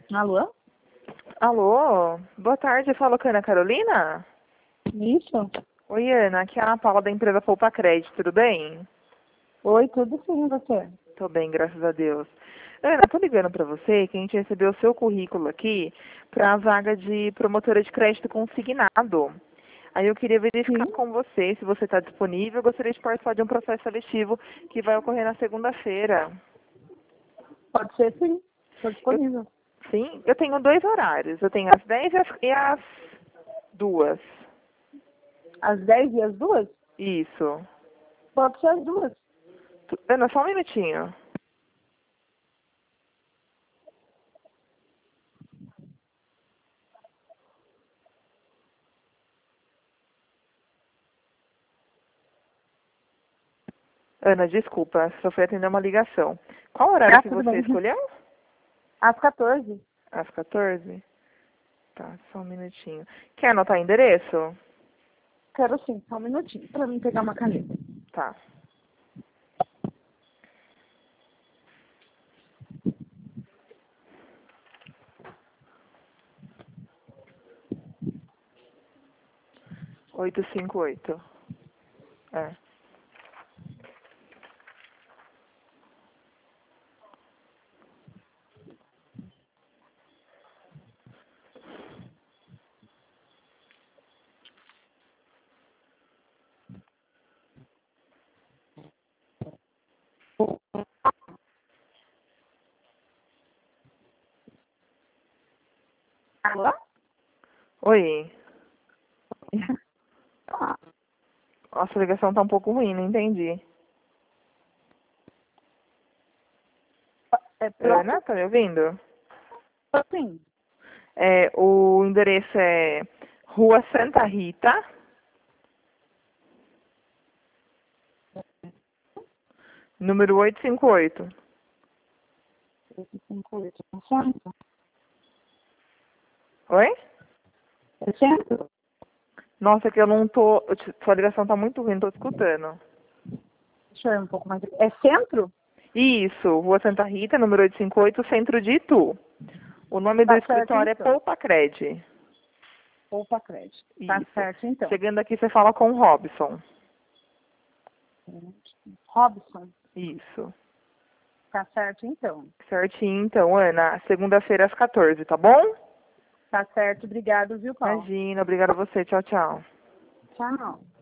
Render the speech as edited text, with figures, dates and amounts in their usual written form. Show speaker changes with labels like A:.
A: Alô?
B: Alô, boa tarde, fala com a Ana Carolina?
A: Isso?
B: Oi, Ana, aqui é a Ana Paula da empresa Poupa Crédito, tudo bem?
A: Oi, tudo sim, você?
B: Tô bem, graças a Deus. Ana, tô ligando pra você que a gente recebeu o seu currículo aqui pra vaga de promotora de crédito consignado. Aí eu queria verificar
A: Sim,
B: com você se você está disponível. Eu gostaria de participar de um processo seletivo que vai ocorrer na segunda-feira.
A: pode ser sim. Estou
B: Eu-
A: disponível.
B: Sim, eu tenho dois horários. Eu tenho às 10 e às 2.
A: Às 10 e às 2?
B: Isso.
A: Pode ser às 2.
B: Ana, só um minutinho. Ana, desculpa, só fui atender uma ligação. Qual horário
A: Ah,
B: que
A: tudo
B: você
A: bem.
B: escolheu?
A: Às 14?
B: Às 14? Tá, só um minutinho. Quer anotar endereço?
A: Quero sim, só um minutinho, para mim pegar uma caneta.
B: Tá. Oito cinco oito. É.
A: Alô?
B: Oi.
A: Ah,
B: Nossa, a ligação tá um pouco ruim, não entendi.
A: é
B: Ana,
A: pronto?
B: tá me ouvindo?
A: Sim.
B: É, o endereço é Rua Santa Rita, número 858.
A: 858. É centro?
B: Oi?
A: É centro?
B: Nossa, que eu não tô. Sua ligação tá muito ruim, não tô escutando.
A: Deixa eu ver um pouco mais. É centro?
B: Isso, Rua Santa Rita, número 858, centro de Itu. O nome do
A: Tá certo
B: escritório é
A: então.
B: Poupa Cred.
A: Poupa crédito. Tá
B: Isso.
A: certo então.
B: Chegando aqui, você fala com o Robson.
A: Robson.
B: Isso.
A: Tá certo então.
B: Certinho, então, Ana. Segunda-feira às 14, tá bom?
A: Tá certo, obrigado, viu, Paulo?
B: Imagina, obrigada a você. Tchau, tchau.
A: Tchau.